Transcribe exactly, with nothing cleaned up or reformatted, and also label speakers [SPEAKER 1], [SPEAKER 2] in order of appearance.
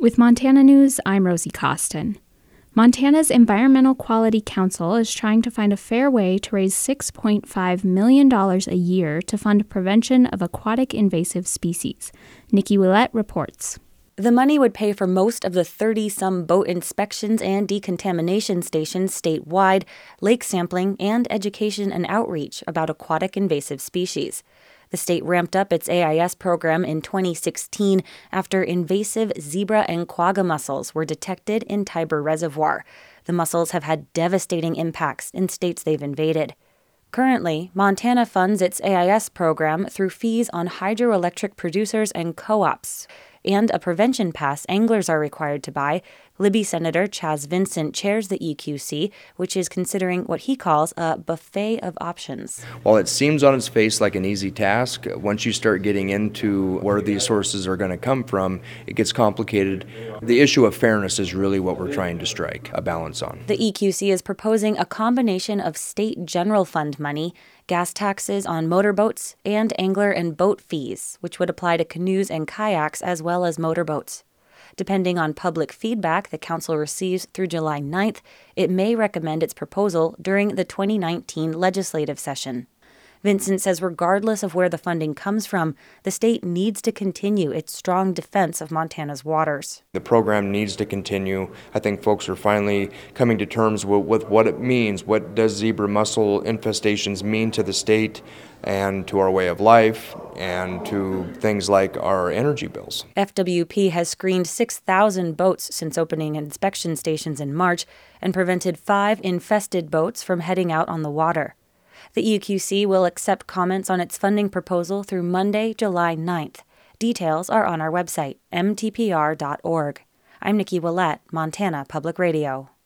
[SPEAKER 1] With Montana News, I'm Rosie Costin. Montana's Environmental Quality Council is trying to find a fair way to raise six point five million dollars a year to fund prevention of aquatic invasive species. Nikki Willett reports.
[SPEAKER 2] The money would pay for most of the thirty-some boat inspections and decontamination stations statewide, lake sampling, and education and outreach about aquatic invasive species. The state ramped up its A I S program in twenty sixteen after invasive zebra and quagga mussels were detected in Tiber Reservoir. The mussels have had devastating impacts in states they've invaded. Currently, Montana funds its A I S program through fees on hydroelectric producers and co-ops, and a prevention pass anglers are required to buy. Libby Senator Chaz Vincent chairs the E Q C, which is considering what he calls a buffet of options.
[SPEAKER 3] While it seems on its face like an easy task, once you start getting into where these sources are going to come from, it gets complicated. The issue of fairness is really what we're trying to strike a balance on.
[SPEAKER 2] The E Q C is proposing a combination of state general fund money, gas taxes on motorboats, and angler and boat fees, which would apply to canoes and kayaks as well as motorboats. Depending on public feedback the council receives through July ninth, it may recommend its proposal during the twenty nineteen legislative session. Vincent says regardless of where the funding comes from, the state needs to continue its strong defense of Montana's waters.
[SPEAKER 3] The program needs to continue. I think folks are finally coming to terms with, with what it means. What does zebra mussel infestations mean to the state and to our way of life and to things like our energy bills?
[SPEAKER 2] F W P has screened six thousand boats since opening inspection stations in March and prevented five infested boats from heading out on the water. The E Q C will accept comments on its funding proposal through Monday, July ninth. Details are on our website, m t p r dot org. I'm Nikki Willett, Montana Public Radio.